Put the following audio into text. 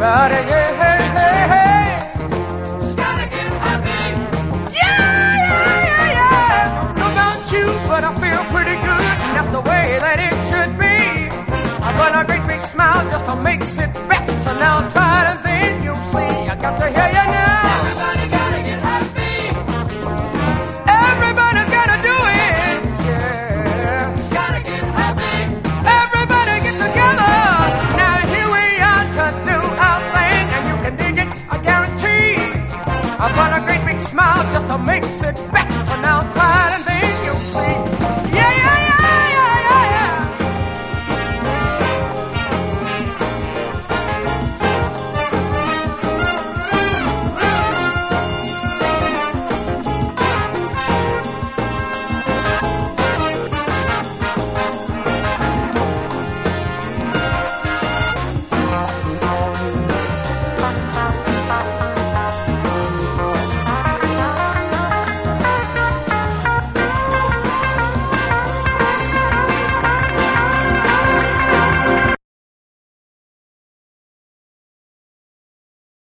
everybody, yeah, hey, hey, hey. Just gotta get happy. Yeah, yeah, yeah, yeah. Don't know about you, but I feel pretty good. That's the way that it should be. I got a great big smile just to make it better. Now